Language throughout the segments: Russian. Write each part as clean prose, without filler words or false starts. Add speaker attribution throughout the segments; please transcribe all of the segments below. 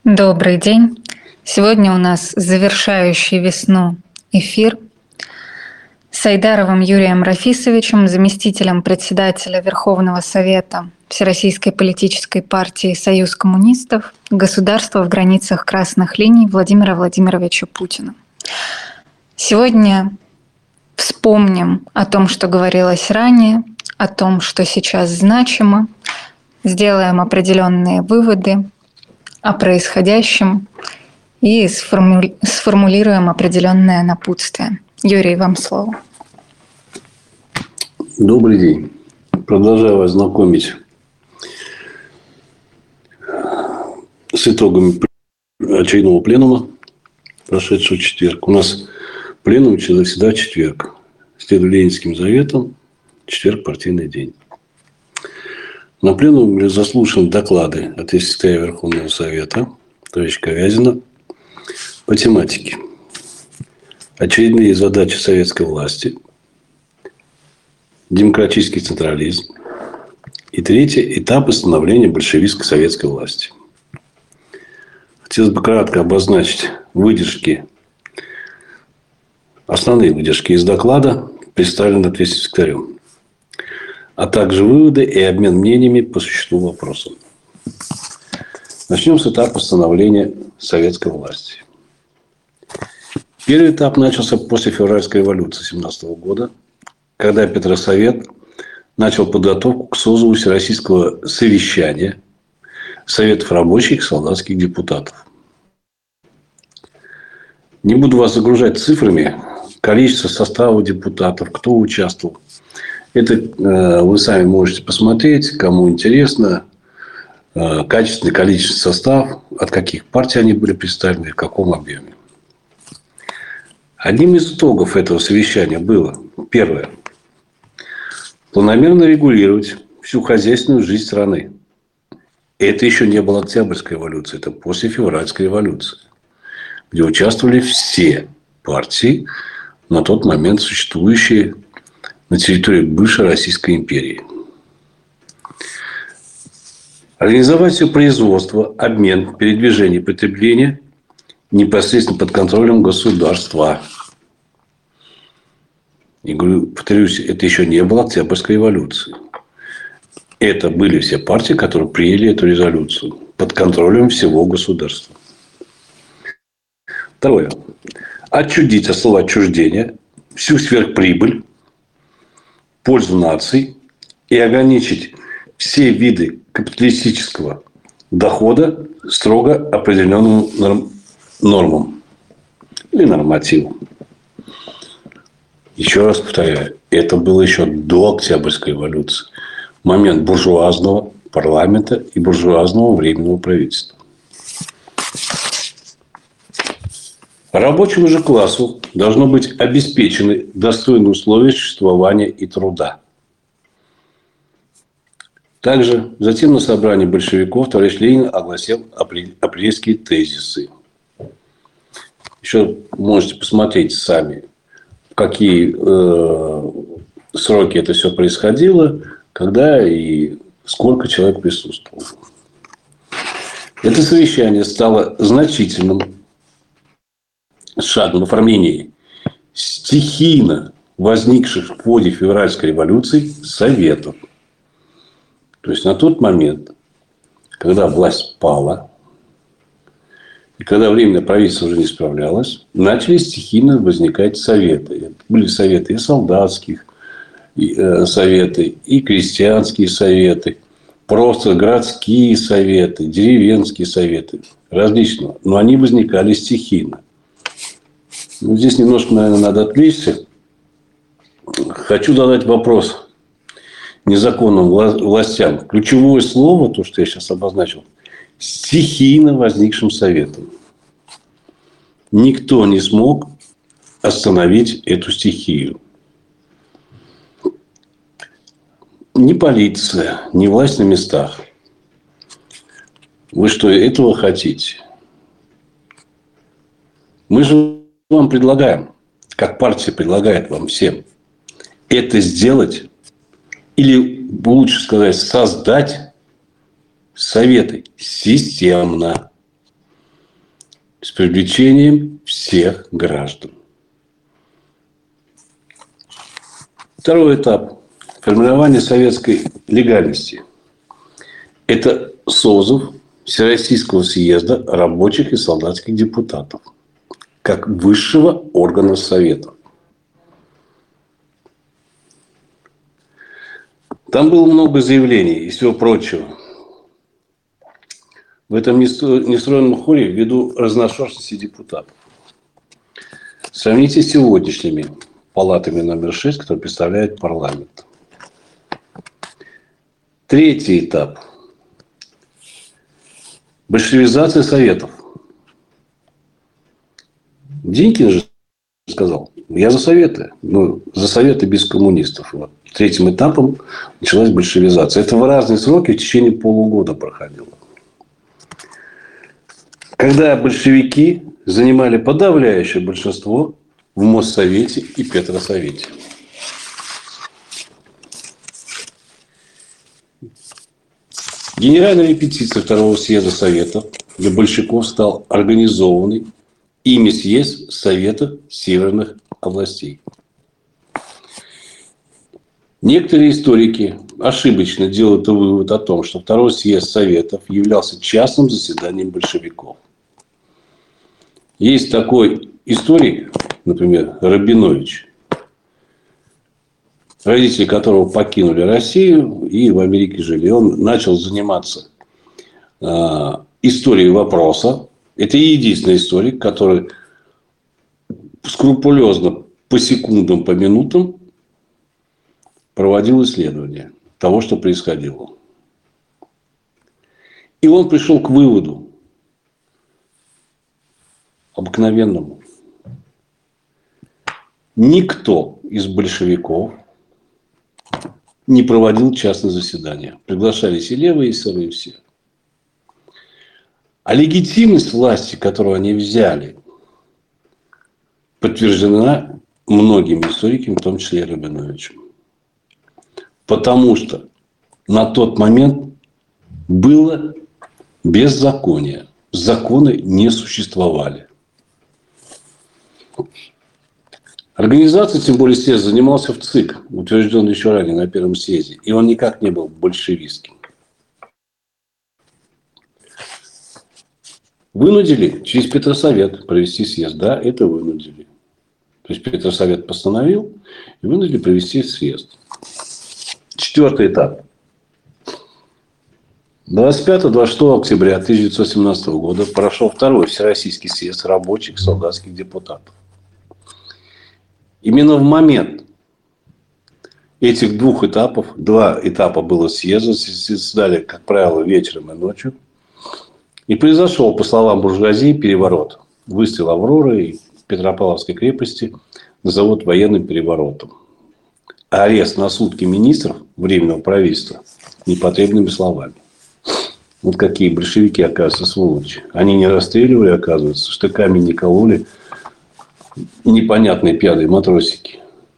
Speaker 1: Добрый день. Сегодня у нас завершающий весну эфир с Айдаровым Юрием Рафисовичем, заместителем председателя Верховного Совета Всероссийской политической партии «Союз коммунистов. Государство в границах красных линий» Владимира Владимировича Путина. Сегодня вспомним о том, что говорилось ранее, о том, что сейчас значимо, сделаем определенные выводы о происходящем и сформулируем определенное напутствие. Юрий, вам слово.
Speaker 2: Добрый день. Продолжаю вас знакомить с итогами очередного пленума, прошедшего в четверг. У нас пленум всегда в четверг. Следуя Ленинским заветам, четверг – партийный день. На пленуме были заслушаны доклады от секретаря Верховного Совета товарища Ковязина по тематике: очередные задачи советской власти, демократический централизм и третий этап становления большевистской советской власти. Хотелось бы кратко обозначить основные выдержки из доклада, представленные ответственным секретарем, а также выводы и обмен мнениями по существу вопроса. Начнем с этапа становления советской власти. Первый этап начался после февральской революции 1917 года, когда Петросовет начал подготовку к созыву Всероссийского совещания Советов рабочих и солдатских депутатов. Не буду вас загружать цифрами, количество состава депутатов, кто участвовал. Это вы сами можете посмотреть, кому интересно. Качественный, количественный состав, от каких партий они были представлены, в каком объеме. Одним из итогов этого совещания было: первое, планомерно регулировать всю хозяйственную жизнь страны. Это еще не было Октябрьской революции, это после Февральской революции, где участвовали все партии, на тот момент существующие на территории бывшей Российской империи. Организовать все производство, обмен, передвижение, потребление непосредственно под контролем государства. И говорю, повторюсь, это еще не было Октябрьской революции. Это были все партии, которые приняли эту резолюцию под контролем всего государства. Второе. Отчудить от слова отчуждения всю сверхприбыль, пользу наций и ограничить все виды капиталистического дохода строго определенным нормам или нормативам. Еще раз повторяю, это было еще до Октябрьской революции. Момент буржуазного парламента и буржуазного временного правительства. Рабочему же классу должно быть обеспечены достойные условия существования и труда. Также затем на собрании большевиков товарищ Ленин огласил апрельские тезисы. Еще можете посмотреть сами, в какие сроки это все происходило, когда и сколько человек присутствовало. Это совещание стало значительным шагом в оформлении стихийно возникших в ходе февральской революции советов. То есть, на тот момент, когда власть пала, и когда временное правительство уже не справлялось, начали стихийно возникать советы. Были советы и солдатских советы, и крестьянские советы, просто городские советы, деревенские советы, различного. Но они возникали стихийно. Здесь немножко, наверное, надо отвлечься. Хочу задать вопрос незаконным властям. Ключевое слово, то, что я сейчас обозначил, стихийно возникшим советом. Никто не смог остановить эту стихию. Ни полиция, ни власть на местах. Вы что, этого хотите? Мы же вам предлагаем, как партия предлагает вам всем, это сделать, или лучше сказать, создать советы системно. с привлечением всех граждан. Второй этап формирования советской легальности – это созыв Всероссийского съезда рабочих и солдатских депутатов как высшего органа Совета. Там было много заявлений и всего прочего. В этом нестроенном хоре ввиду разношерстности депутатов. Сравните с сегодняшними палатами номер 6, которые представляют парламент. Третий этап. Большевизация Советов. Денькин же сказал, я за Советы. Но за Советы без коммунистов. Вот. Третьим этапом началась большевизация. Это в разные сроки в течение полугода проходило. Когда большевики занимали подавляющее большинство в Моссовете и Петросовете. Генеральная репетиция Второго съезда Советов для большевиков стал организованный ими съезд Совета Северных областей. Некоторые историки ошибочно делают вывод о том, что Второй съезд Советов являлся частным заседанием большевиков. Есть такой историк, например, Рабинович, родители которого покинули Россию и в Америке жили. Он начал заниматься историей вопроса. Это единственный историк, который скрупулезно по секундам, по минутам проводил исследования того, что происходило. И он пришел к выводу обыкновенному. Никто из большевиков не проводил частные заседания. Приглашались и левые, и сырые, и все. А легитимность власти, которую они взяли, подтверждена многими историками, в том числе и Рабиновичем. Потому что на тот момент было беззаконие. Законы не существовали. Организацией, тем более съезд, занимался в ЦИК, утвержденный еще ранее на Первом съезде. И он никак не был большевистским. Вынудили через Петросовет провести съезд. Да, это вынудили. То есть Петросовет постановил и вынудили провести съезд. Четвертый этап. 25-26 октября 1917 года прошел второй Всероссийский съезд рабочих и солдатских депутатов. Именно в момент этих двух этапов, два этапа было съезда, заседали, как правило, вечером и ночью, и произошел, по словам буржуазии, переворот. Выстрел Авроры и Петропавловской крепости назовут военным переворотом. А арест на сутки министров Временного правительства непотребными словами. Вот какие большевики, оказывается, сволочи. Они не расстреливали, оказывается, штыками не кололи. Непонятные пьяные матросики.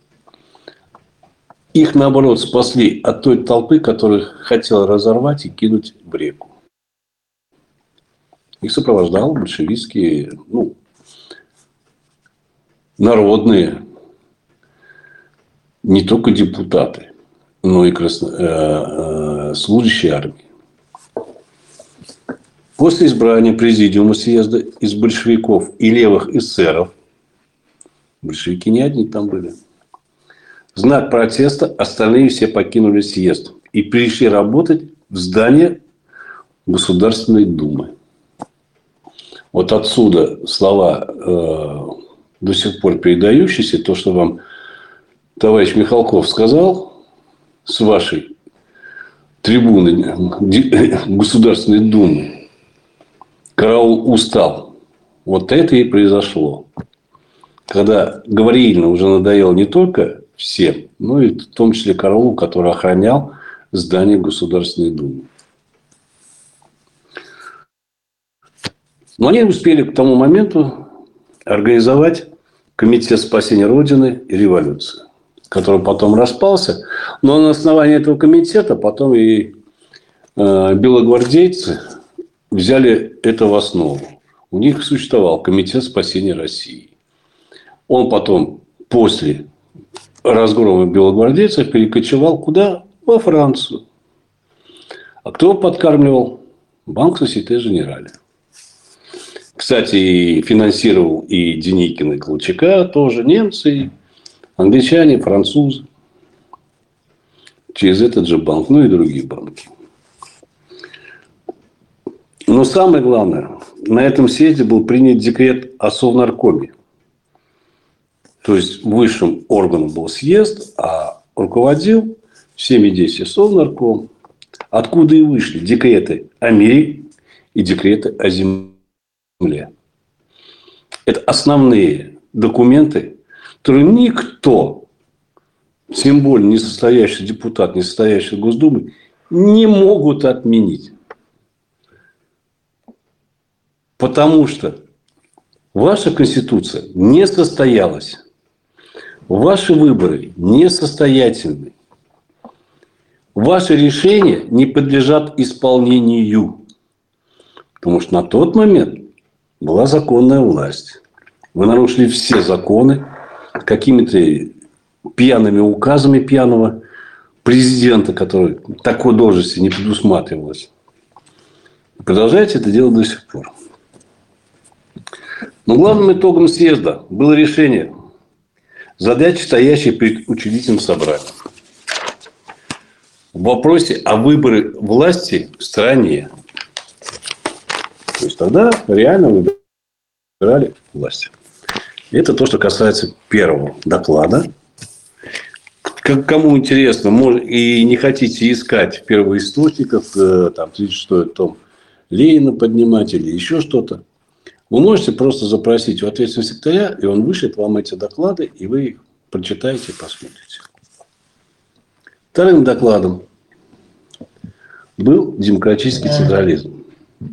Speaker 2: Их, наоборот, спасли от той толпы, которая хотела разорвать и кинуть в реку. Их сопровождал большевистские, народные, не только депутаты, но и служащие армии. После избрания президиума съезда из большевиков и левых эсеров, большевики не одни там были, в знак протеста остальные все покинули съезд и пришли работать в здание Государственной Думы. Вот отсюда слова, до сих пор передающиеся, то, что вам товарищ Михалков сказал с вашей трибуны Государственной Думы. Караул устал. Вот это и произошло. Когда Гаврииловна уже надоело не только всем, но и в том числе караулу, который охранял здание Государственной Думы. Но они успели к тому моменту организовать Комитет спасения Родины и революции, который потом распался. Но на основании этого комитета потом и белогвардейцы взяли это в основу. у них существовал Комитет спасения России. Он потом, после разгрома белогвардейцев, перекочевал куда? Во Францию. А кто подкармливал? Банк Сосьете Женерале. Кстати, финансировал и Деникина, и Колчака тоже немцы, англичане, французы. Через этот же банк, ну и другие банки. Но самое главное, на этом съезде был принят декрет о Совнаркоме. То есть высшим органом был съезд, а руководил всеми действиями Совнарком. Откуда и вышли декреты о мире и декреты о земле. Это основные документы, которые никто, тем более не состоящий депутат, не состоящий в Госдуме, не могут отменить. Потому что ваша Конституция не состоялась. Ваши выборы несостоятельны. Ваши решения не подлежат исполнению. Потому что на тот момент была законная власть. Вы нарушили все законы какими-то пьяными указами пьяного президента, который такой должности не предусматривалось. Продолжаете это делать до сих пор. Но главным итогом съезда было решение задачи, стоящей перед учредительным собранием. В вопросе о выборе власти в стране. То есть, тогда реально выбирали власть. Это то, что касается первого доклада. Кому интересно, и не хотите искать в первоисточниках, там, 36-й том Ленина поднимать или еще что-то, вы можете просто запросить у ответственного секретаря, и он вышлет вам эти доклады, и вы их прочитаете и посмотрите. Вторым докладом был демократический централизм.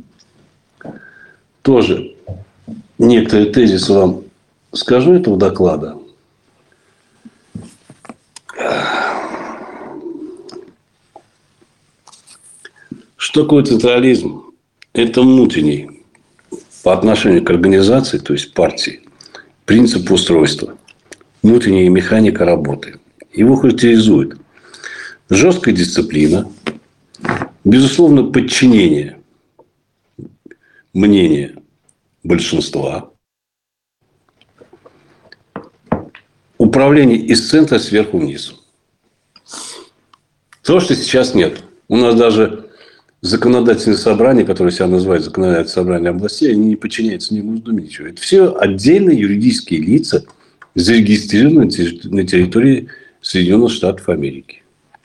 Speaker 2: Тоже некоторые тезисы вам скажу этого доклада. Что такое централизм? Это внутренний по отношению к организации, то есть партии, принцип устройства, внутренняя механика работы. Его характеризует жесткая дисциплина, безусловно, подчинение мнения большинства, управление из центра сверху вниз. То, что сейчас нет. У нас даже законодательные собрания, которые себя называют законодательное собрание областей, они не подчиняются ни Госдуме, ничего. Это все отдельные юридические лица, зарегистрированные на территории Соединенных Штатов Америки.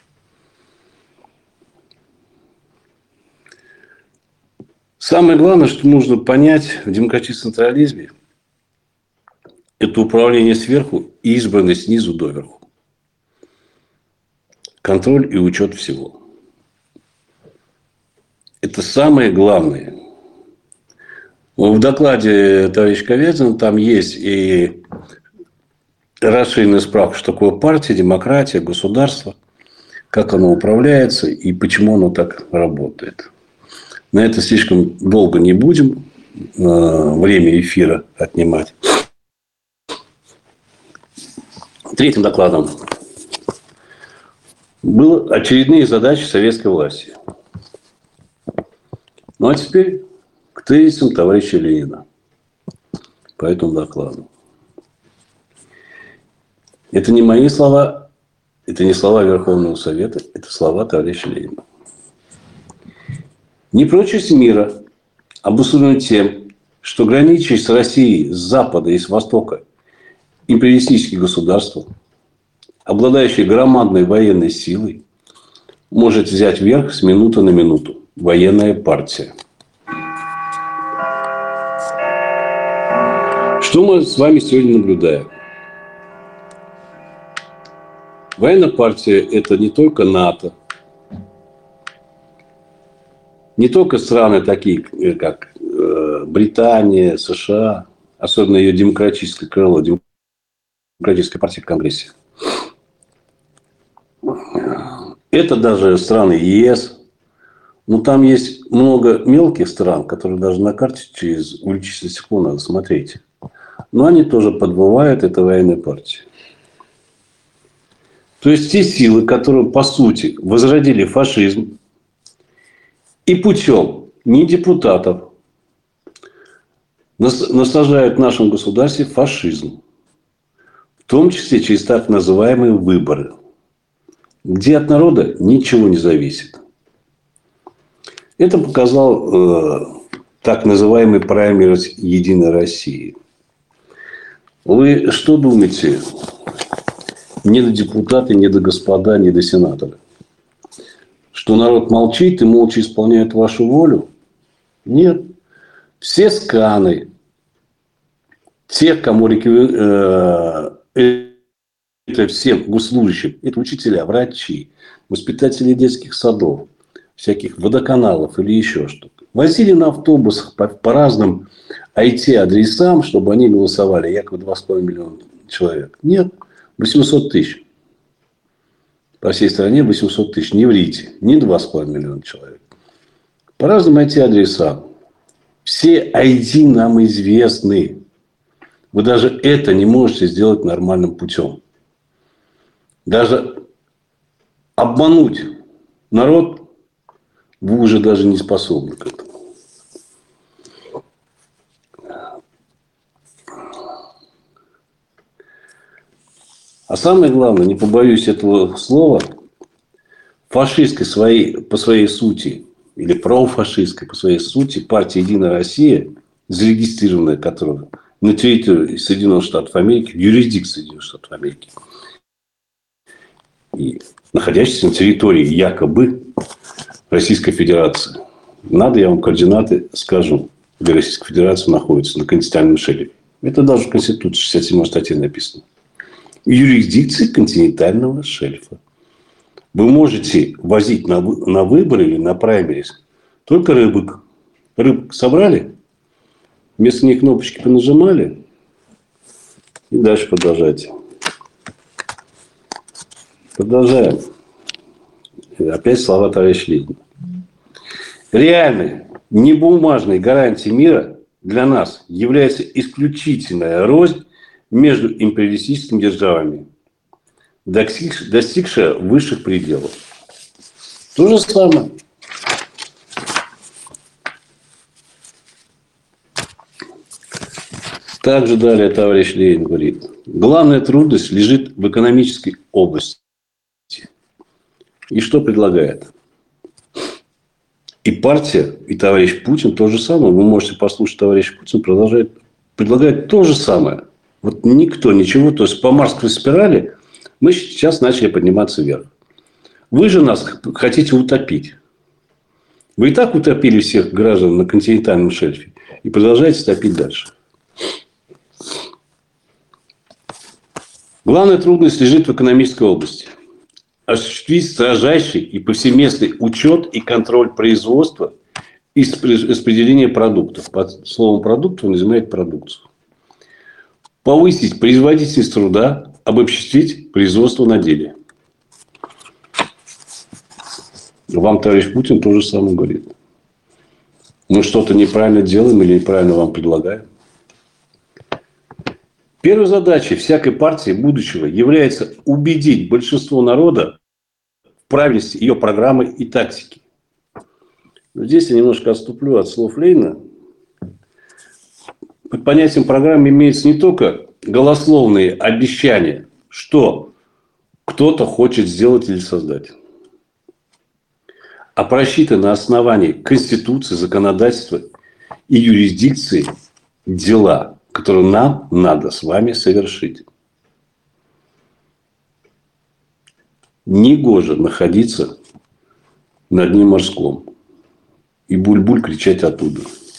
Speaker 2: Самое главное, что нужно понять в демократическом централизме, это управление сверху и избранность снизу доверху. Контроль и учет всего. Это самое главное. В докладе товарища Ковязина там есть и расширенная справка, что такое партия, демократия, государство, как оно управляется и почему оно так работает. На это слишком долго не будем время эфира отнимать. Третьим докладом были очередные задачи советской власти. Ну, а теперь к тезисам товарища Ленина по этому докладу. Это не мои слова, это не слова Верховного Совета, это слова товарища Ленина. Непрочность мира обусловлена тем, что граничащие с Россией с запада и с востока империалистические государства, обладающие громадной военной силой, может взять верх с минуты на минуту. Военная партия. Что мы с вами сегодня наблюдаем? Военная партия – это не только НАТО, не только страны такие, как Британия, США, особенно ее демократическое крыло, демократическая партия в Конгрессе. Это даже страны ЕС, Но там есть много мелких стран, которые даже на карте через увеличительное стекло надо смотреть. Но они тоже подбывают этой военной партии. То есть те силы, которые, по сути, возродили фашизм и путем не депутатов насаждают в нашем государстве фашизм. В том числе через так называемые выборы, где от народа ничего не зависит. Это показал так называемый праймериз «Единой России». Вы что думаете? Не до депутаты, не до господа, не до сенаторы. Что народ молчит и молча исполняет вашу волю? Нет. Все сканы тех, кому это всем госслужащим, это учителя, врачи, воспитатели детских садов, всяких водоканалов или еще что-то, возили на автобусах по разным IT-адресам, чтобы они голосовали, якобы 2,5 миллиона человек. Нет, 800 тысяч. По всей стране 800 тысяч. Не врите, не 2,5 миллиона человек. По разным IT-адресам. Все ID нам известны. Вы даже это не можете сделать нормальным путем. Даже обмануть народ вы уже даже не способны к этому. А самое главное, не побоюсь этого слова, фашистской по своей сути, или профашистской по своей сути, партия «Единая Россия», зарегистрированная которая на территории Соединенных Штатов Америки, в юрисдикции Соединенных Штатов Америки, и находящаяся на территории якобы Российской Федерации. Надо, я вам координаты скажу, где Российская Федерация находится, на континентальном шельфе. Это даже в Конституции 67 статье написано. Юрисдикции континентального шельфа. Вы можете возить на выборы или на праймерис только рыбок. Рыбок собрали, вместо них кнопочки понажимали и дальше продолжайте. Продолжаем. Опять слова товарища Ленина. Реальной, небумажной гарантией мира для нас является исключительная рознь между империалистическими державами, достигшая высших пределов. То же самое. Также далее товарищ Ленин говорит, главная трудность лежит в экономической области. И что предлагает? И партия, и товарищ Путин то же самое. Вы можете послушать, товарищ Путин предлагает то же самое. Вот никто, ничего. То есть, по Марсовой спирали мы сейчас начали подниматься вверх. Вы же нас хотите утопить. Вы и так утопили всех граждан на континентальном шельфе. И продолжаете топить дальше. Главная трудность лежит в экономической области. Осуществить строжайший и повсеместный учет и контроль производства и распределения продуктов. Под словом продукт он изменяет продукцию. Повысить производительность труда, обобществить производство на деле. Вам товарищ Путин то же самое говорит. Мы что-то неправильно делаем или неправильно вам предлагаем. Первой задачей всякой партии будущего является убедить большинство народа в правильности ее программы и тактики. Но здесь я немножко отступлю от слов Ленина. Под понятием программы имеется не только голословные обещания, что кто-то хочет сделать или создать, а просчитаны на основании Конституции, законодательства и юрисдикции дела, которые нам надо с вами совершить. Негоже находиться на дне морском и буль-буль кричать оттуда.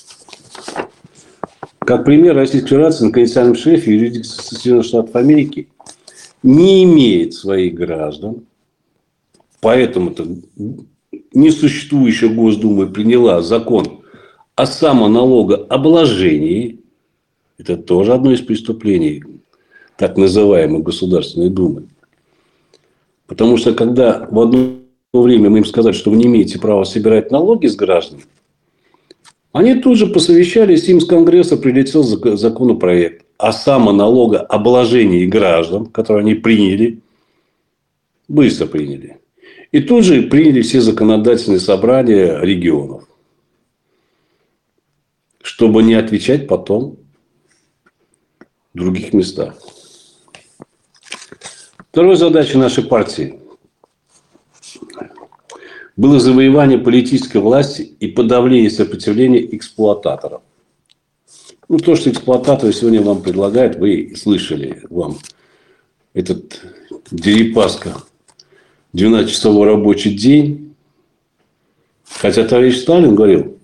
Speaker 2: Как пример, Российская Федерация на континентальном шельфе юрисдикция Соединенных Штатов Америки не имеет своих граждан, поэтому-то несуществующая Госдума приняла закон о самоналогообложении. Это тоже одно из преступлений так называемой Государственной Думы. Потому что, когда в одном время мы им сказали, что вы не имеете права собирать налоги с граждан, они тут же посовещались, им с Конгресса прилетел законопроект о самоналогообложении граждан, который они приняли, быстро приняли. И тут же приняли все законодательные собрания регионов, чтобы не отвечать потом в других местах. Второй задачей нашей партии было завоевание политической власти и подавление сопротивления эксплуататоров. Ну, то, что эксплуататоры сегодня вам предлагают, вы слышали. Вам этот Дерипаска 12-часовой рабочий день. Хотя товарищ Сталин говорил,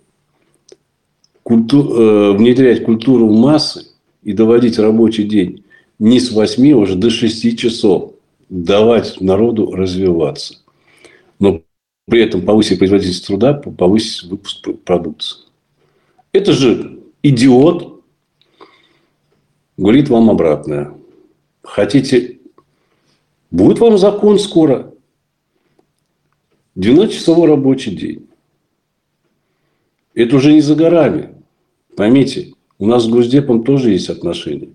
Speaker 2: внедрять культуру в массы и доводить рабочий день не с 8 уже до 6 часов. Давать народу развиваться. Но при этом повысить производительность труда, повысить выпуск продукции. Это же идиот говорит вам обратное. Хотите, будет вам закон скоро. 12-часовой рабочий день. Это уже не за горами. Поймите, у нас с Госдепом тоже есть отношения.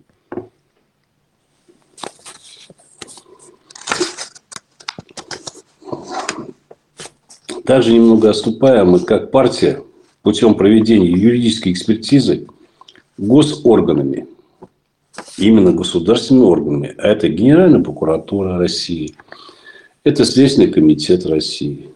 Speaker 2: Также немного отступая, мы как партия путем проведения юридической экспертизы госорганами, именно государственными органами, а это Генеральная прокуратура России, это Следственный комитет России,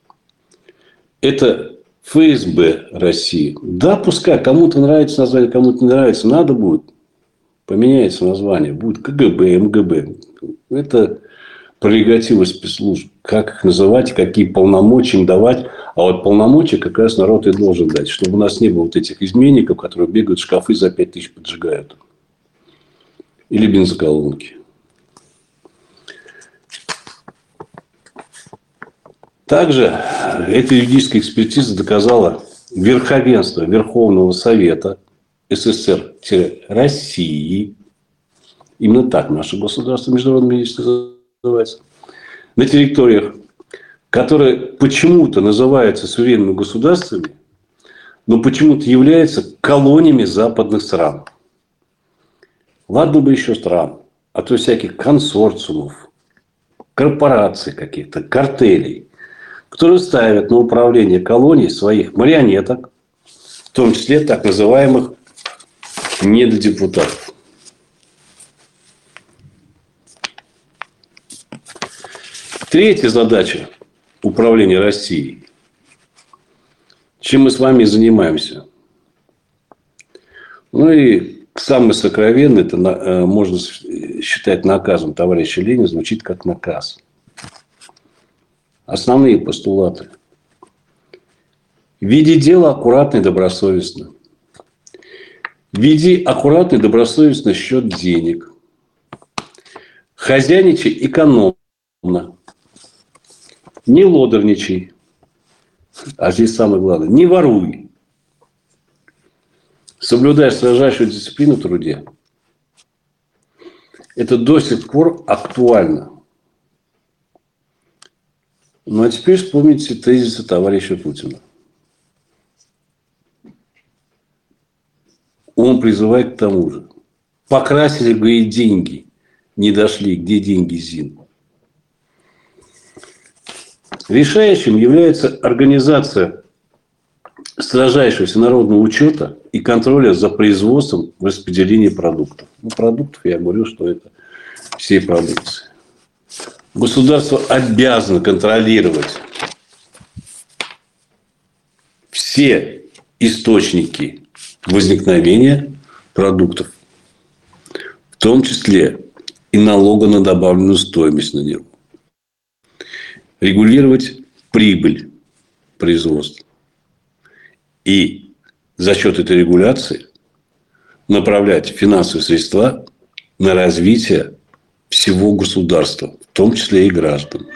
Speaker 2: это ФСБ России. Да, пускай кому-то нравится название, кому-то не нравится, надо будет, поменяется название, будет КГБ, МГБ. Это прерогатива спецслужб. Как их называть, какие полномочия им давать. А вот полномочия как раз народ и должен дать. Чтобы у нас не было вот этих изменников, которые бегают в шкафы за 5000 поджигают. Или бензоколонки. Также эта юридическая экспертиза доказала верховенство Верховного Совета СССР-России. Именно так наше государство международное называется. На территориях, которые почему-то называются суверенными государствами, но почему-то являются колониями западных стран. Ладно бы еще стран, а то всяких консорциумов, корпораций каких-то, картелей, которые ставят на управление колонией своих марионеток, в том числе так называемых недодепутатов. Третья задача управления Россией. Чем мы с вами занимаемся? Ну и самый сокровенный, это можно считать наказом товарища Ленина, звучит как наказ. Основные постулаты. Веди дело аккуратно и добросовестно. Веди аккуратно и добросовестно счет денег. Хозяйничай экономно. Не лодорничай. А здесь самое главное. Не воруй. Соблюдай строжайшую дисциплину в труде. Это до сих пор актуально. Ну, а теперь вспомните тезисы товарища Путина. Он призывает к тому же. Покрасили бы и деньги. Не дошли. Где деньги, Зин? Решающим является организация строжайшего всенародного учета и контроля за производством и распределением продуктов. Ну, продуктов я говорю, что это всей продукции. Государство обязано контролировать все источники возникновения продуктов, в том числе и налога на добавленную стоимость на него. Регулировать прибыль производства. И за счет этой регуляции направлять финансовые средства на развитие всего государства, в том числе и граждан.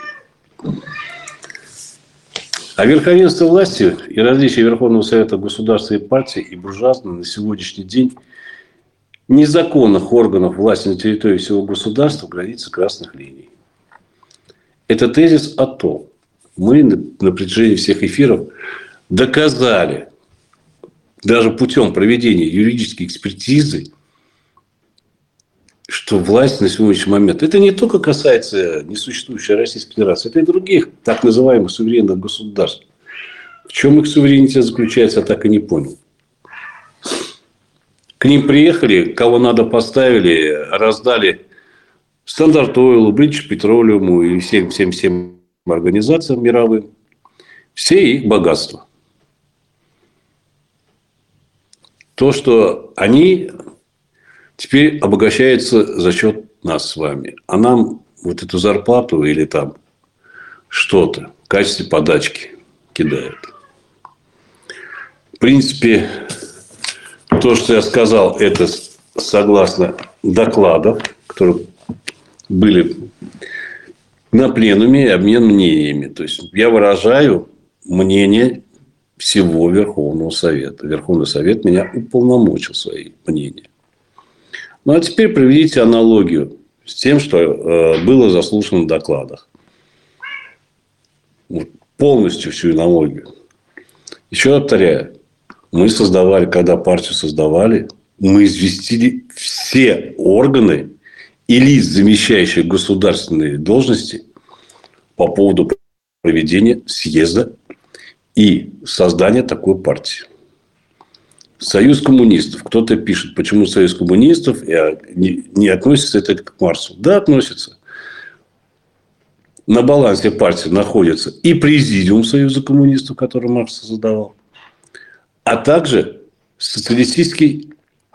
Speaker 2: А верховенство власти и различия Верховного Совета государства и партии и буржуазного на сегодняшний день незаконных органов власти на территории всего государства границы красных линий. Это тезис о том, мы на протяжении всех эфиров доказали, даже путем проведения юридической экспертизы, что власть на сегодняшний момент, это не только касается несуществующей Российской Федерации, это и других так называемых суверенных государств. В чем их суверенитет заключается, я так и не понял. К ним приехали, кого надо поставили, раздали Стандарт Ойлу, British Petroleum и всем организациям мировым все их богатства. То, что они теперь обогащаются за счет нас с вами. А нам вот эту зарплату или там что-то в качестве подачки кидают. В принципе, то, что я сказал, это согласно докладов, которые были на пленуме, и обмен мнениями. То есть, я выражаю мнение всего Верховного Совета. Верховный Совет меня уполномочил свои мнения. Ну, а теперь проведите аналогию с тем, что было заслушано в докладах. Вот, полностью всю аналогию. Еще раз повторяю. Мы создавали, когда партию создавали, мы известили все органы и лиц, замещающих государственные должности, по поводу проведения съезда и создания такой партии. Союз коммунистов. Кто-то пишет, почему Союз коммунистов не относится это к Марксу. Да, относится. На балансе партии находится и президиум Союза коммунистов, который Маркс создавал, а также социалистический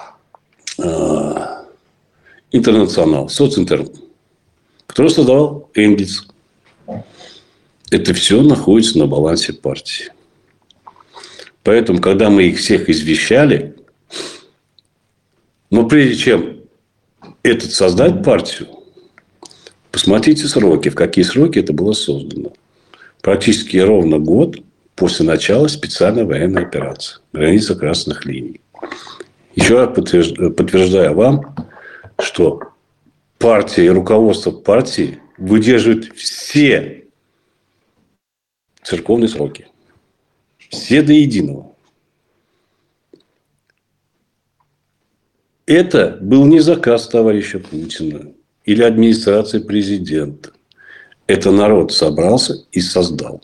Speaker 2: интернационал, социнтерн, который создавал Энгельс. Это все находится на балансе партии. Поэтому, когда мы их всех извещали, но прежде чем создать партию, посмотрите сроки, в какие сроки это было создано. Практически ровно год после начала специальной военной операции на границе красных линий. Еще раз подтверждаю вам, что партия и руководство партии выдерживают все церковные сроки. Все до единого. Это был не заказ товарища Путина или администрации президента. Это народ собрался и создал.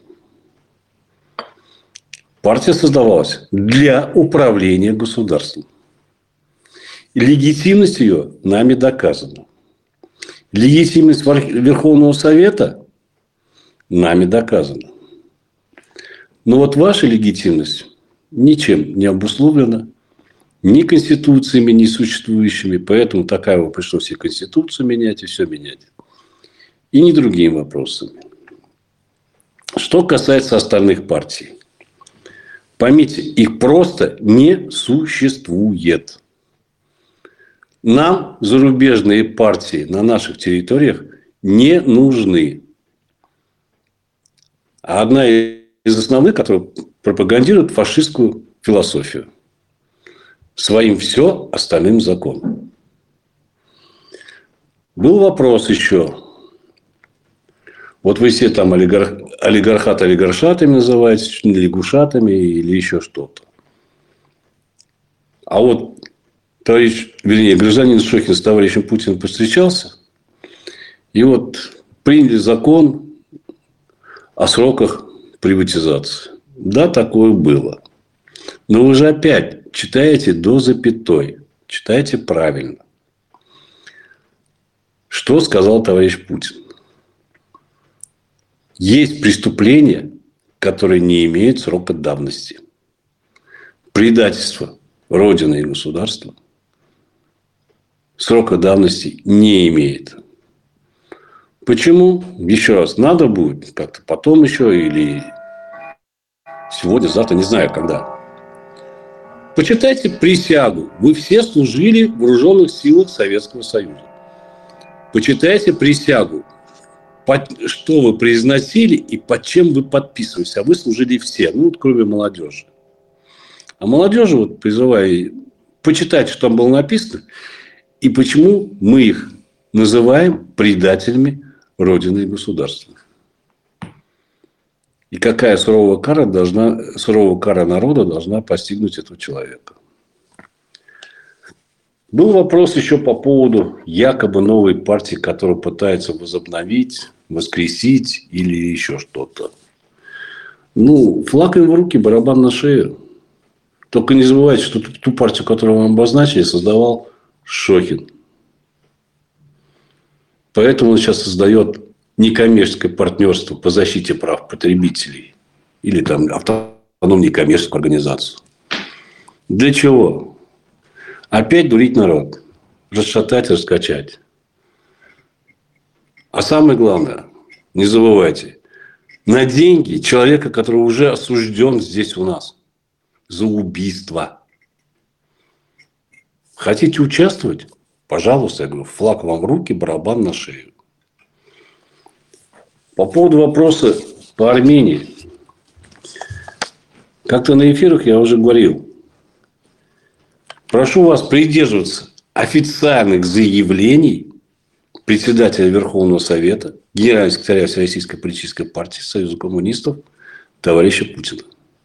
Speaker 2: Партия создавалась для управления государством. И легитимность ее нами доказана. Легитимность Верховного Совета нами доказана. Но вот ваша легитимность ничем не обусловлена ни конституциями, ни существующими. Поэтому такая пришлось и конституцию менять, и все менять. И не другими вопросами. Что касается остальных партий. Поймите, их просто не существует. Нам зарубежные партии на наших территориях не нужны. А одна из основных, которая пропагандирует фашистскую философию. Своим все, остальным закон. Был вопрос еще. Вот вы все там олигархат олигаршатами называете, лягушатами или еще что-то. А вот гражданин Шохин с товарищем Путиным повстречался. И вот приняли закон о сроках приватизации. Да, такое было. Но вы же опять читаете до запятой. Читайте правильно. Что сказал товарищ Путин? Есть преступления, которые не имеют срока давности. Предательство Родины и государства срока давности не имеет. Почему? Еще раз, надо будет как-то потом еще или сегодня, завтра, не знаю когда. Почитайте присягу. Вы все служили в вооруженных силах Советского Союза. Почитайте присягу. Что вы произносили и под чем вы подписывались. А вы служили все, кроме молодежи. А молодежи, призываю почитать, что там было написано, и почему мы их называем предателями Родины и государства. И какая суровая кара народа должна постигнуть этого человека. Был вопрос еще по поводу якобы новой партии, которую пытаются возобновить, воскресить или еще что-то. Ну, флаг им в руки, барабан на шею. Только не забывайте, что ту партию, которую вам обозначили, создавал Шохин. Поэтому он сейчас создает некоммерческое партнерство по защите прав потребителей. Или там автономную некоммерческую организацию. Для чего? Опять дурить народ. Расшатать, раскачать. А самое главное, не забывайте, на деньги человека, который уже осужден здесь у нас за убийство. Хотите участвовать? Пожалуйста, я говорю, флаг вам в руки, барабан на шею. По поводу вопроса по Армении. Как-то на эфирах я уже говорил. Прошу вас придерживаться официальных заявлений председателя Верховного Совета, генерального секретаря Всероссийской политической партии Союза коммунистов товарища Путина.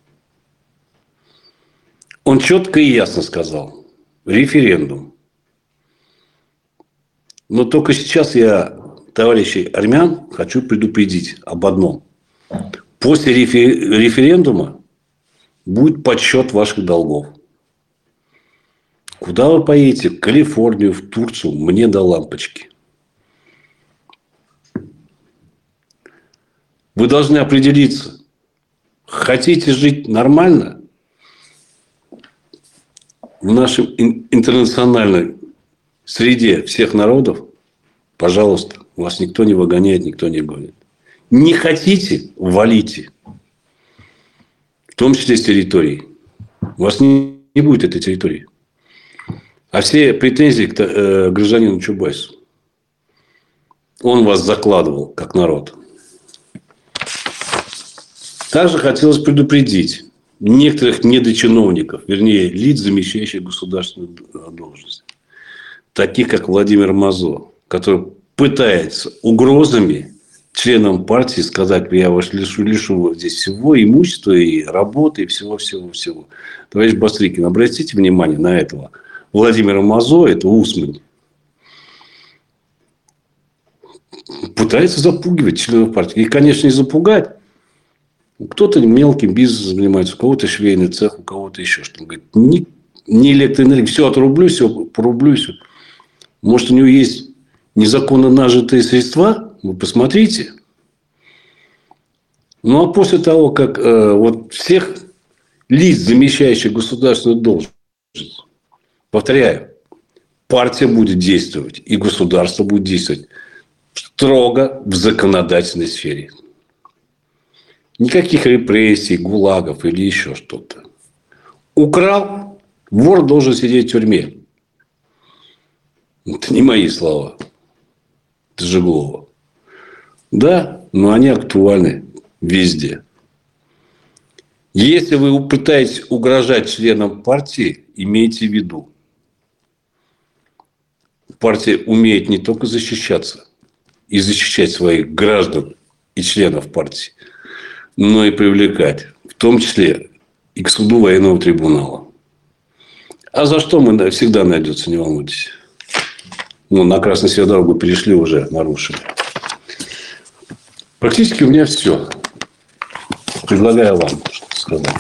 Speaker 2: Он четко и ясно сказал: референдум. Но только сейчас я товарищей армян хочу предупредить об одном. После референдума будет подсчет ваших долгов. Куда вы поедете? В Калифорнию, в Турцию? Мне до лампочки. Вы должны определиться. Хотите жить нормально? В нашей интернациональной среде всех народов, пожалуйста, вас никто не выгоняет, никто не гонит. Не хотите – валите. В том числе с территории. У вас не будет этой территории. А все претензии к гражданину Чубайсу. Он вас закладывал, как народ. Также хотелось предупредить некоторых недочиновников, вернее, лиц, замещающих государственную должность, таких как Владимир Мазо, который пытается угрозами членам партии сказать: я вас лишу здесь всего, имущества, и работы, и всего. Товарищ Бастрыкин, обратите внимание на этого Владимира Мазо, это Усмань, пытается запугивать членов партии. И, конечно, не запугать. Кто-то мелким бизнесом занимается, у кого-то швейный цех, у кого-то еще что-то. Он говорит, не электроэнергия, все отрублю, все порублю, все. Может, у него есть незаконно нажитые средства? Вы посмотрите. Ну, а после того, как вот всех лиц, замещающих государственную должность, повторяю, партия будет действовать, и государство будет действовать строго в законодательной сфере. Никаких репрессий, гулагов или еще что-то. Украл, вор должен сидеть в тюрьме. Это не мои слова. Это Жиглова. Да, но они актуальны везде. Если вы пытаетесь угрожать членам партии, имейте в виду. Партия умеет не только защищаться и защищать своих граждан и членов партии, но и привлекать, в том числе и к суду военного трибунала. А за что мы всегда найдется, не волнуйтесь. Ну, на красный свет дорогу перешли, уже нарушили. Практически у меня все. Предлагаю вам что-то сказать.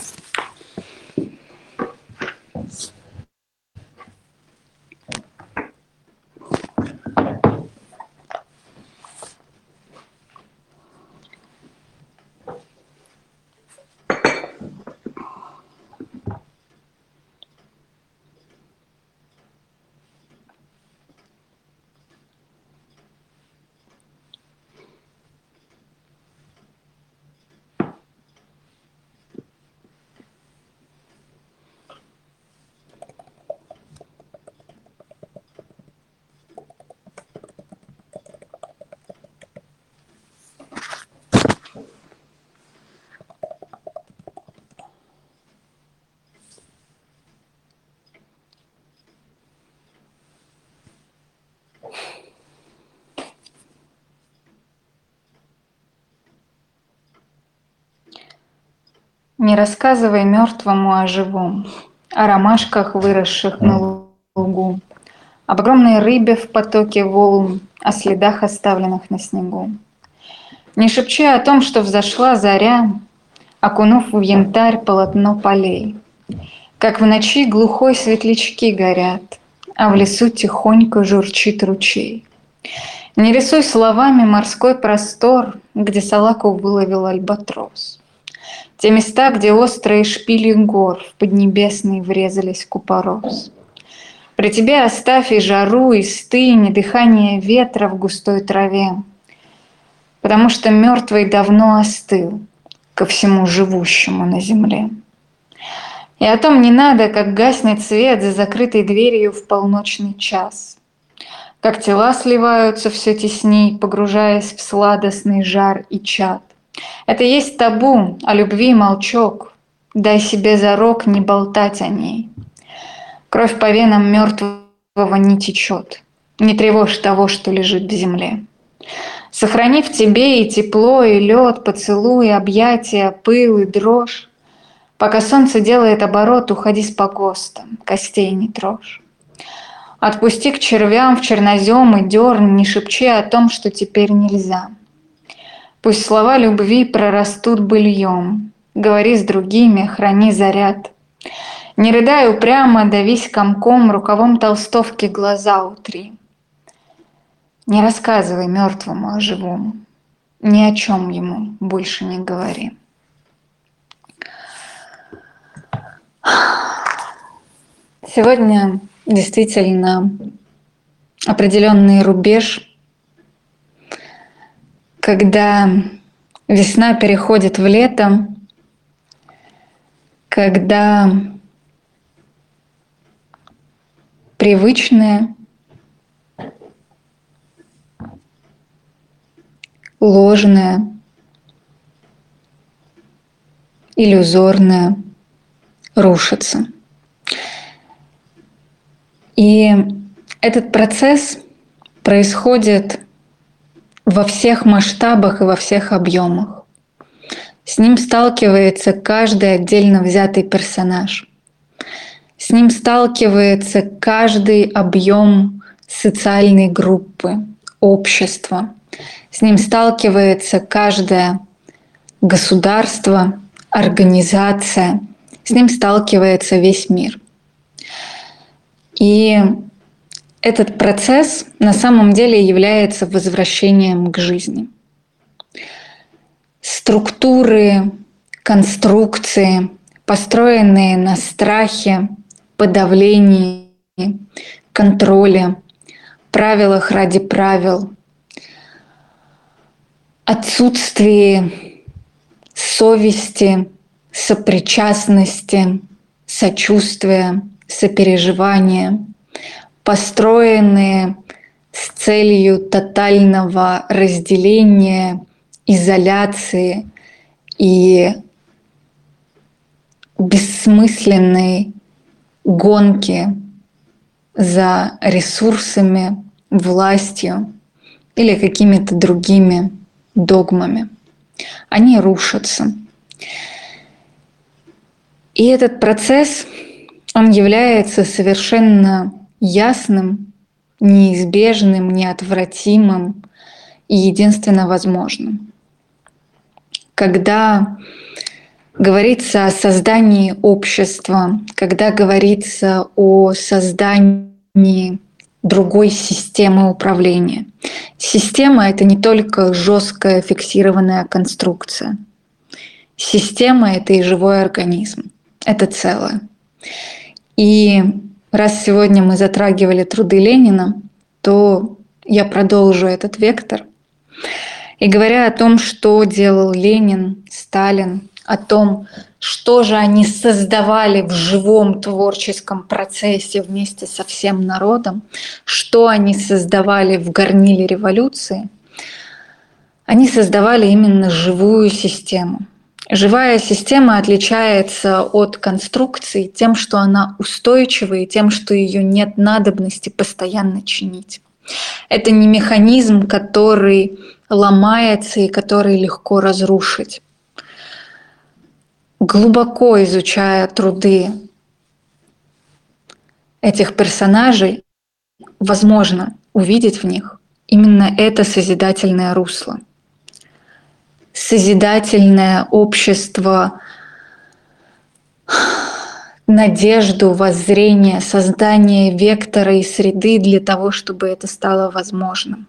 Speaker 1: Не рассказывай мертвому о живом, о ромашках, выросших на лугу, об огромной рыбе в потоке волн, о следах, оставленных на снегу. Не шепчи о том, что взошла заря, окунув в янтарь полотно полей, как в ночи глухой светлячки горят, а в лесу тихонько журчит ручей. Не рисуй словами морской простор, где салаку выловил альбатрос. Те места, где острые шпили гор в поднебесный врезались купорос. При тебе оставь и жару, и стынь, и дыхание ветра в густой траве, потому что мертвый давно остыл ко всему живущему на земле. И о том не надо, как гаснет свет за закрытой дверью в полночный час, как тела сливаются все тесней, погружаясь в сладостный жар и чад. Это есть табу, о любви молчок, дай себе зарок не болтать о ней. Кровь по венам мертвого не течет, не тревожь того, что лежит в земле. Сохрани в тебе и тепло, и лед, поцелуй, объятия, пыл и дрожь. Пока солнце делает оборот, уходи с погостом, костей не трожь. Отпусти к червям в чернозем и дерн, не шепчи о том, что теперь нельзя. Пусть слова любви прорастут быльем, говори с другими, храни заряд. Не рыдай упрямо, давись комком, рукавом толстовки глаза утри. Не рассказывай мертвому о живом, ни о чем ему больше не говори. Сегодня действительно определенный рубеж, когда весна переходит в лето, когда привычное, ложное, иллюзорное рушится. И этот процесс происходит во всех масштабах и во всех объемах. С ним сталкивается каждый отдельно взятый персонаж. С ним сталкивается каждый объем социальной группы, общества. С ним сталкивается каждое государство, организация. С ним сталкивается весь мир. И этот процесс на самом деле является возвращением к жизни. Структуры, конструкции, построенные на страхе, подавлении, контроле, правилах ради правил, отсутствии совести, сопричастности, сочувствия, сопереживания, построенные с целью тотального разделения, изоляции и бессмысленной гонки за ресурсами, властью или какими-то другими догмами. Они рушатся. И этот процесс, он является совершенно ясным, неизбежным, неотвратимым и единственно возможным. Когда говорится о создании общества, когда говорится о создании другой системы управления. Система — это не только жесткая фиксированная конструкция. Система — это и живой организм. Это целое. И раз сегодня мы затрагивали труды Ленина, то я продолжу этот вектор. И говоря о том, что делал Ленин, Сталин, о том, что же они создавали в живом творческом процессе вместе со всем народом, что они создавали в горниле революции, они создавали именно живую систему. Живая система отличается от конструкции тем, что она устойчива и тем, что ее нет надобности постоянно чинить. Это не механизм, который ломается и который легко разрушить. глубоко изучая труды этих персонажей, возможно увидеть в них именно это созидательное русло. Созидательное общество, надежду, воззрение, создание вектора и среды для того, чтобы это стало возможным.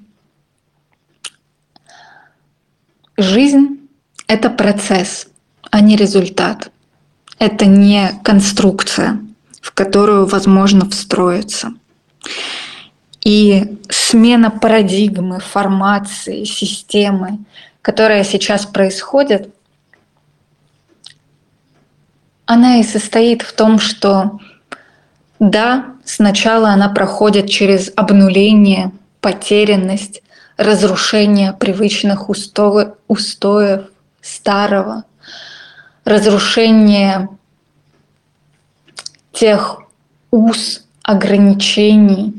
Speaker 1: Жизнь — это процесс, а не результат. Это не конструкция, в которую возможно встроиться. И смена парадигмы, формации, системы, которая сейчас происходит, она и состоит в том, что да, сначала она проходит через обнуление, потерянность, разрушение привычных устоев старого, разрушение тех уз, ограничений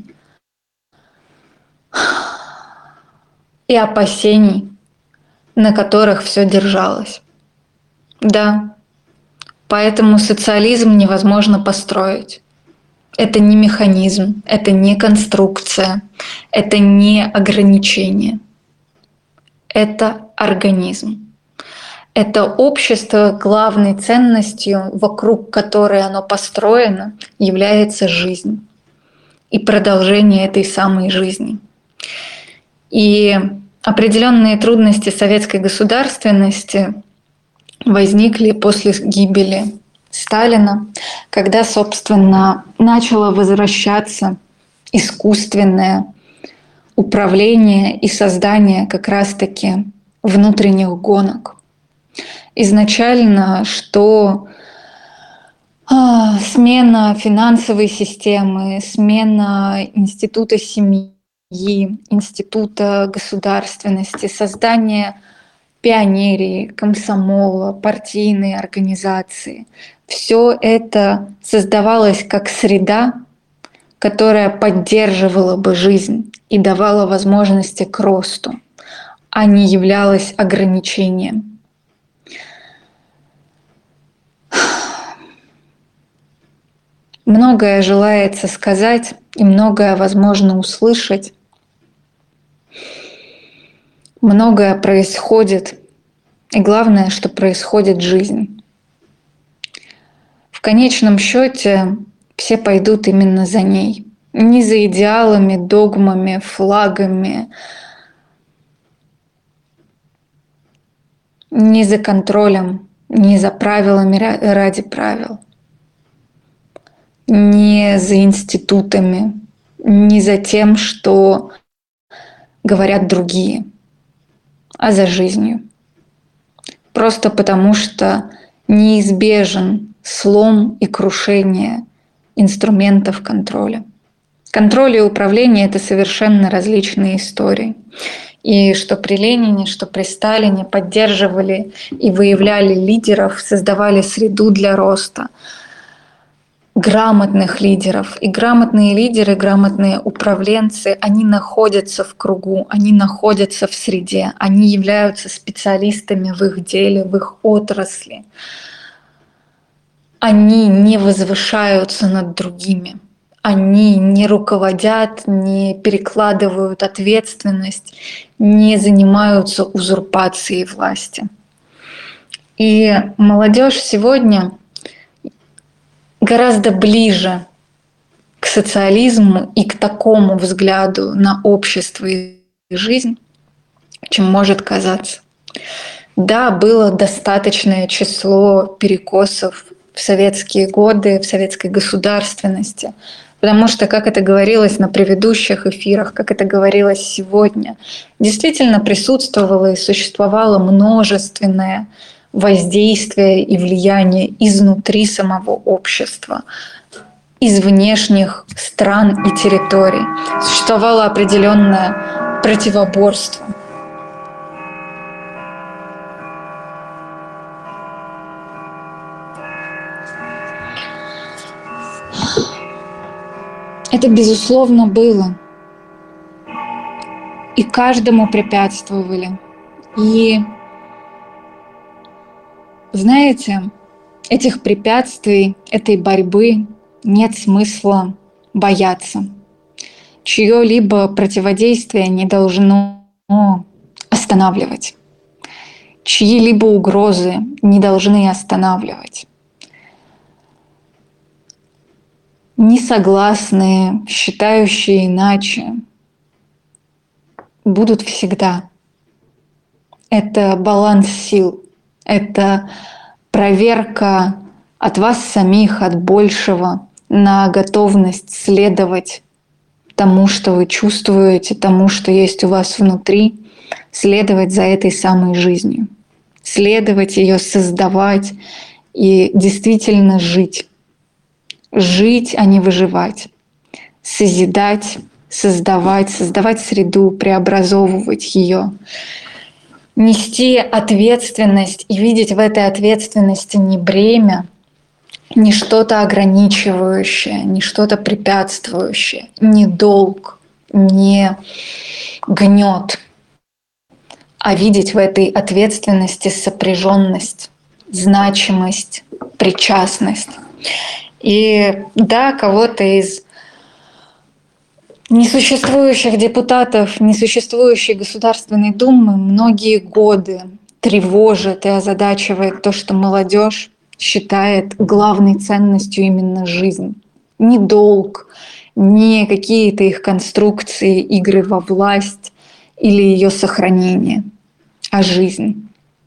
Speaker 1: и опасений, на которых все держалось. Да, поэтому социализм невозможно построить. Это не механизм, это не конструкция, это не ограничение. Это организм. Это общество, главной ценностью, вокруг которой оно построено, является жизнь и продолжение этой самой жизни. И определенные трудности советской государственности возникли после гибели Сталина, когда, собственно, начало возвращаться искусственное управление и создание как раз-таки внутренних гонок. Изначально, что смена финансовой системы, смена института семьи, института государственности, создание пионерии, комсомола, партийной организации. Все это создавалось как среда, которая поддерживала бы жизнь и давала возможности к росту, а не являлась ограничением. Многое желается сказать и многое возможно услышать. Многое происходит, и главное, что происходит жизнь. В конечном счете все пойдут именно за ней. Не за идеалами, догмами, флагами, не за контролем, не за правилами ради правил, не за институтами, не за тем, что говорят другие, а за жизнью. Просто потому что неизбежен слом и крушение инструментов контроля. Контроль и управление — это совершенно различные истории. И что при Ленине, что при Сталине поддерживали и выявляли лидеров, создавали среду для роста, грамотных лидеров. И грамотные лидеры, грамотные управленцы, они находятся в кругу, они находятся в среде, они являются специалистами в их деле, в их отрасли. Они не возвышаются над другими, они не руководят, не перекладывают ответственность, не занимаются узурпацией власти. И молодежь сегодня гораздо ближе к социализму и к такому взгляду на общество и жизнь, чем может казаться. Да, было достаточное число перекосов в советские годы, в советской государственности, потому что, как это говорилось на предыдущих эфирах, как это говорилось сегодня, действительно присутствовало и существовало множественное воздействие и влияние изнутри самого общества, из внешних стран и территорий. Существовало определенное противоборство. Это, безусловно, было. И каждому препятствовали. И, знаете, Этих препятствий, этой борьбы нет смысла бояться. Чье-либо противодействие не должно останавливать. Чьи-либо угрозы не должны останавливать. Несогласные, считающие иначе, будут всегда. Это баланс сил, это проверка от вас самих, от большего, на готовность следовать тому, что вы чувствуете, тому, что есть у вас внутри, следовать за этой самой жизнью, следовать ее, создавать и действительно жить. Жить, а не выживать. Созидать, создавать среду, преобразовывать ее. Нести ответственность и видеть в этой ответственности не бремя, не что-то ограничивающее, не что-то препятствующее, не долг, не гнет, а видеть в этой ответственности сопряженность, значимость, причастность. И да, кого-то из несуществующих депутатов, несуществующей Государственной Думы многие годы тревожит и озадачивает то, что молодежь считает главной ценностью именно жизнь. Не долг, не какие-то их конструкции, игры во власть или ее сохранение, а жизнь.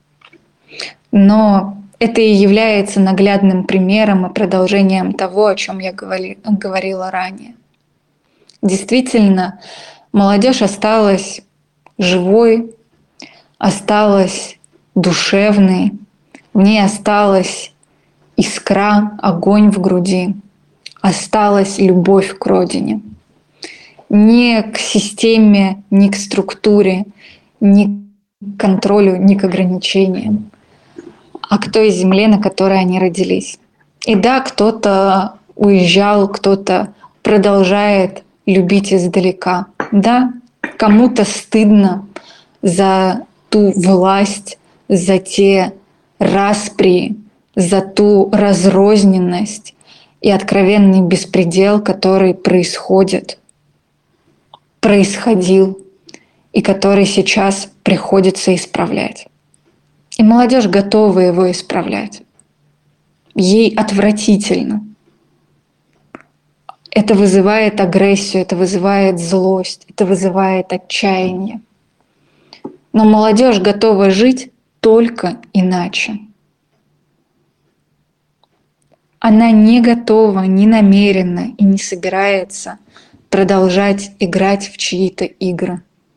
Speaker 1: Но это и является наглядным примером и продолжением того, о чем я говорила ранее. Действительно, молодежь осталась живой, осталась душевной, в ней осталась искра, огонь в груди, осталась любовь к родине. Ни к системе, ни к структуре, ни к контролю, ни к ограничениям, а к той земле, на которой они родились. И да, кто-то уезжал, кто-то продолжает любить издалека. Да, кому-то стыдно за ту власть, за те распри, за ту разрозненность и откровенный беспредел, который происходил и который сейчас приходится исправлять. И молодежь готова его исправлять. Ей отвратительно. Это вызывает агрессию, это вызывает злость, это вызывает отчаяние. Но молодежь готова жить только иначе. Она не готова, не намерена и не собирается продолжать играть в чьи-то игры.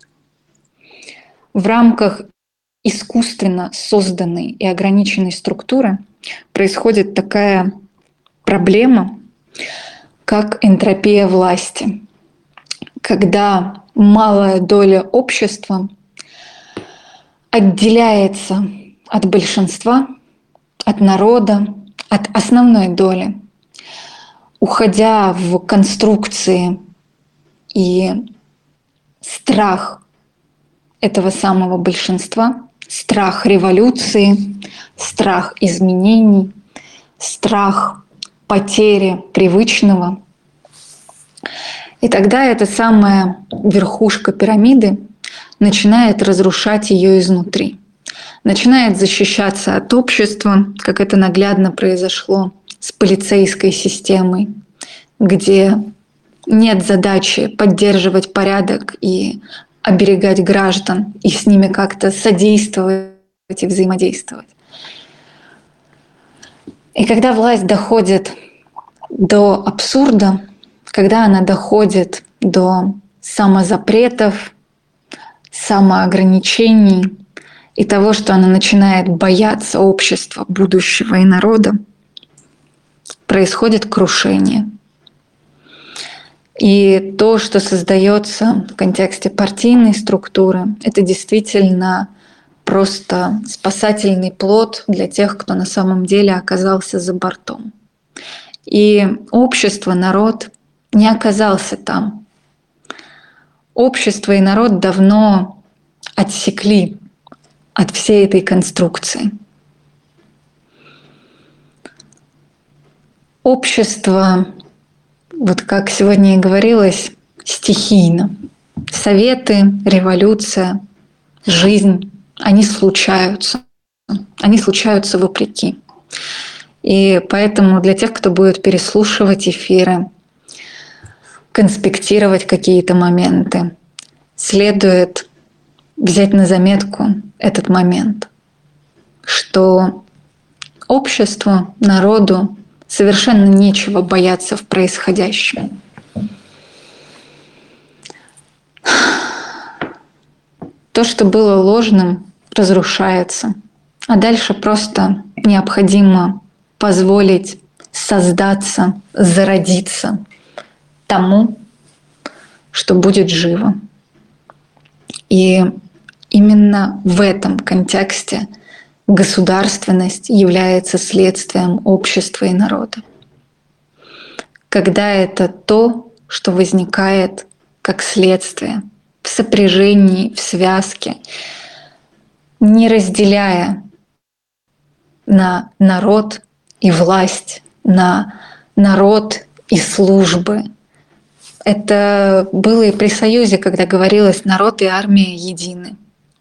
Speaker 1: В рамках искусственно созданной и ограниченной структуры происходит такая проблема, как энтропия власти, когда малая доля общества отделяется от большинства, от народа, от основной доли, уходя в конструкции и страх этого самого большинства, страх революции, страх изменений, страх потери привычного. И тогда эта самая верхушка пирамиды начинает разрушать ее изнутри, начинает защищаться от общества, как это наглядно произошло с полицейской системой, где нет задачи поддерживать порядок и оберегать граждан, и с ними как-то содействовать и взаимодействовать. И когда власть доходит до абсурда, когда она доходит до самозапретов, самоограничений и того, что она начинает бояться общества, будущего и народа, происходит крушение. И то, что создается в контексте партийной структуры, это действительно просто спасательный плод для тех, кто на самом деле оказался за бортом. И общество, народ не оказался там. Общество и народ давно отсекли от всей этой конструкции. Общество, вот как сегодня и говорилось, стихийно. Советы, революция, жизнь, они случаются. Они случаются вопреки. И поэтому для тех, кто будет переслушивать эфиры, конспектировать какие-то моменты, следует взять на заметку этот момент, что обществу, народу совершенно нечего бояться в происходящем. То, что было ложным, разрушается, а дальше просто необходимо позволить создаться, зародиться тому, что будет живо. И именно в этом контексте государственность является следствием общества и народа. Когда это то, что возникает как следствие, в сопряжении, в связке, не разделяя на народ и власть, на народ и службы. Это было и при Союзе, когда говорилось «народ и армия едины».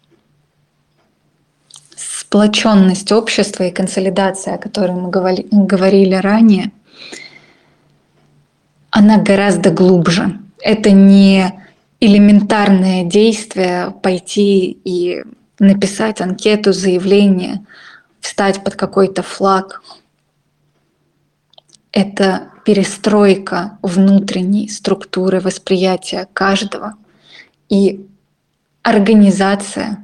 Speaker 1: Сплоченность общества и консолидация, о которой мы говорили ранее, она гораздо глубже. Это не элементарное действие пойти и написать анкету, заявление, встать под какой-то флаг. Это перестройка внутренней структуры восприятия каждого и организация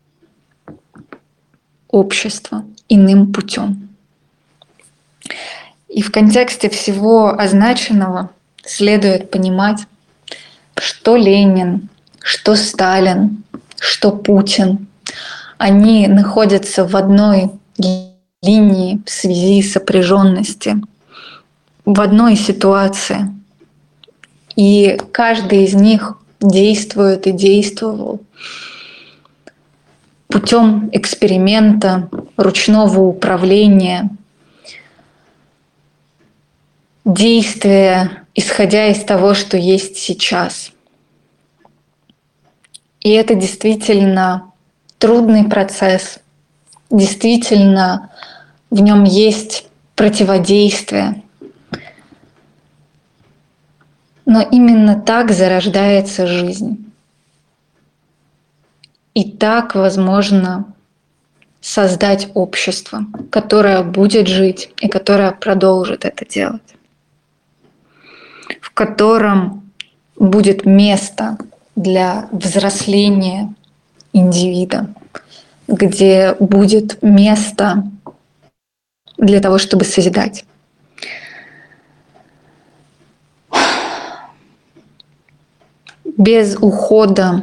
Speaker 1: общества иным путем. И в контексте всего означенного следует понимать, что Ленин, что Сталин, что Путин, они находятся в одной линии связи, сопряженности, в одной ситуации. И каждый из них действует и действовал путем эксперимента, ручного управления, действия, исходя из того, что есть сейчас. И это действительно трудный процесс, действительно в нем есть противодействие. Но именно так зарождается жизнь. И так возможно создать общество, которое будет жить и которое продолжит это делать, в котором будет место для взросления индивида, где будет место для того, чтобы созидать. Без ухода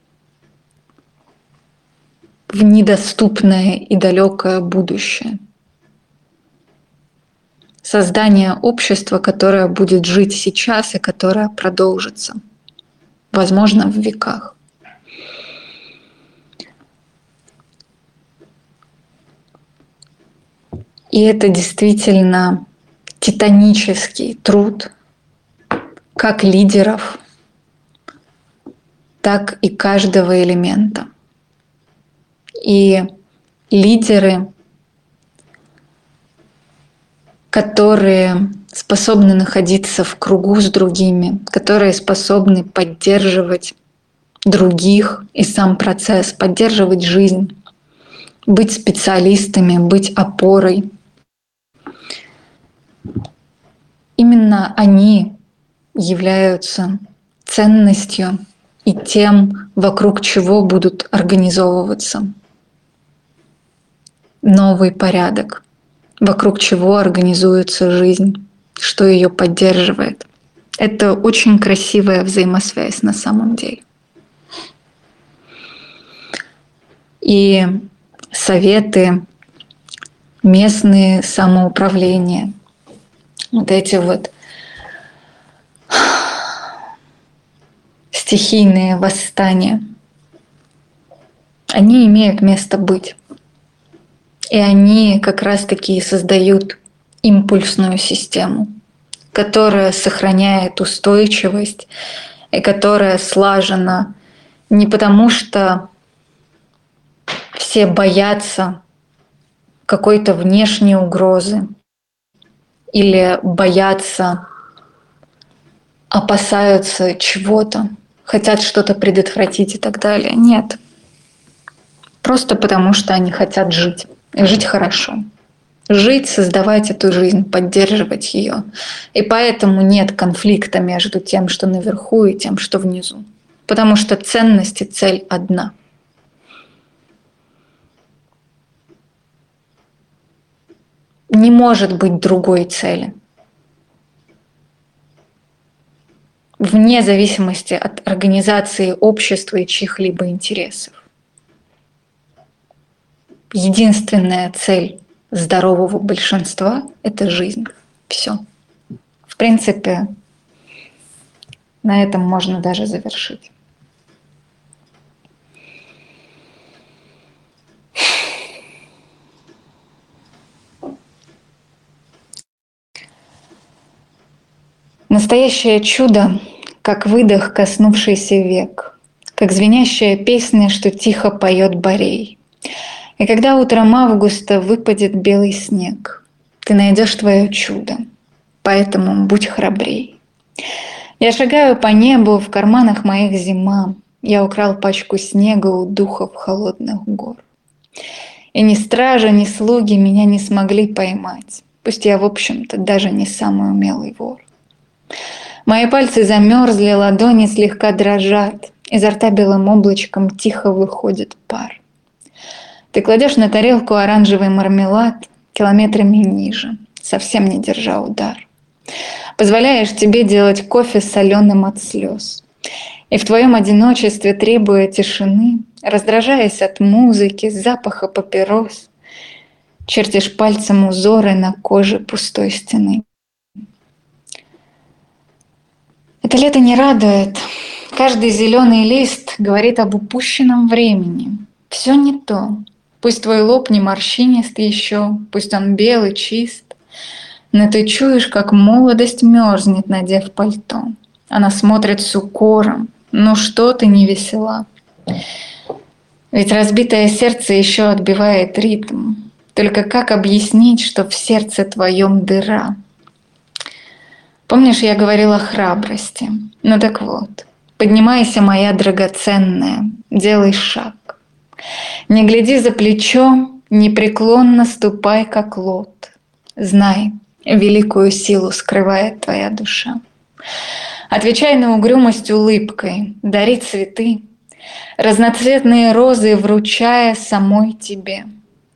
Speaker 1: в недоступное и далекое будущее. Создание общества, которое будет жить сейчас и которое продолжится, возможно, в веках. И это действительно титанический труд как лидеров, так и каждого элемента. И лидеры, которые способны находиться в кругу с другими, которые способны поддерживать других и сам процесс, поддерживать жизнь, быть специалистами, быть опорой. Именно они являются ценностью и тем, вокруг чего будут организовываться новый порядок, вокруг чего организуется жизнь, что ее поддерживает. Это очень красивая взаимосвязь на самом деле. И советы, местные самоуправления, вот эти вот стихийные восстания, они имеют место быть. И они как раз-таки создают импульсную систему, которая сохраняет устойчивость и которая слажена не потому, что все боятся какой-то внешней угрозы или боятся, опасаются чего-то, хотят что-то предотвратить и так далее. Нет. Просто потому, что они хотят жить. И жить хорошо. Жить, создавать эту жизнь, поддерживать ее. И поэтому нет конфликта между тем, что наверху, и тем, что внизу. Потому что ценность и цель одна. Не может быть другой цели. Вне зависимости от организации общества и чьих-либо интересов. Единственная цель здорового большинства – это жизнь. Все. В принципе, на этом можно даже завершить. Настоящее чудо, как выдох, коснувшийся век, как звенящая песня, что тихо поет Борей. И когда утром августа выпадет белый снег, ты найдешь твое чудо, поэтому будь храбрей. Я шагаю по небу, в карманах моих зима, я украл пачку снега у духов холодных гор. И ни стража, ни слуги меня не смогли поймать, пусть я, в общем-то, даже не самый умелый вор. Мои пальцы замерзли, ладони слегка дрожат, изо рта белым облачком тихо выходит пар. Ты кладешь на тарелку оранжевый мармелад километрами ниже, совсем не держа удар. Позволяешь тебе делать кофе соленым от слез. И в твоем одиночестве, требуя тишины, раздражаясь от музыки, запаха папирос, чертишь пальцем узоры на коже пустой стены. Это лето не радует. Каждый зеленый лист говорит об упущенном времени. Все не то. Пусть твой лоб не морщинист еще, пусть он белый, чист, но ты чуешь, как молодость мерзнет, надев пальто. Она смотрит с укором. Ну что ты не весела? Ведь разбитое сердце еще отбивает ритм. Только как объяснить, что в сердце твоем дыра? Помнишь, я говорила о храбрости? Ну так вот, поднимайся, моя драгоценная, делай шаг. Не гляди за плечо, непреклонно ступай, как лот. Знай, великую силу скрывает твоя душа. Отвечай на угрюмость улыбкой, дари цветы, разноцветные розы вручая самой тебе.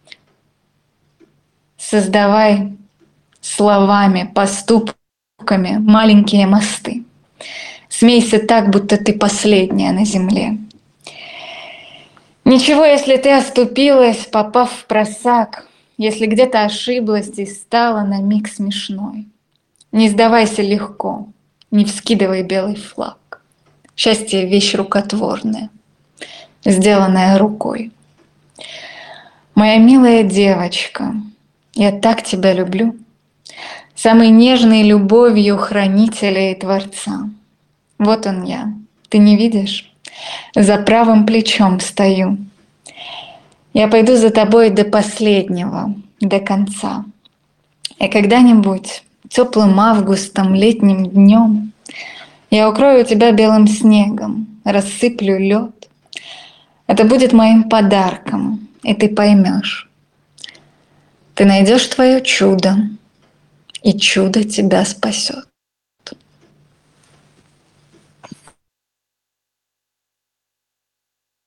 Speaker 1: Создавай словами, поступками маленькие мосты. Смейся так, будто ты последняя на земле. Ничего, если ты оступилась, попав в просак, если где-то ошиблась и стала на миг смешной. Не сдавайся легко, не вскидывай белый флаг. Счастье — вещь рукотворная, сделанная рукой. Моя милая девочка, я так тебя люблю, самой нежной любовью хранителя и Творца. Вот он я, ты не видишь? За правым плечом стою. Я пойду за тобой до последнего, до конца. И когда-нибудь теплым августом, летним днем я укрою тебя белым снегом, рассыплю лед. Это будет моим подарком, и ты поймешь. Ты найдешь твое чудо, и чудо тебя спасет.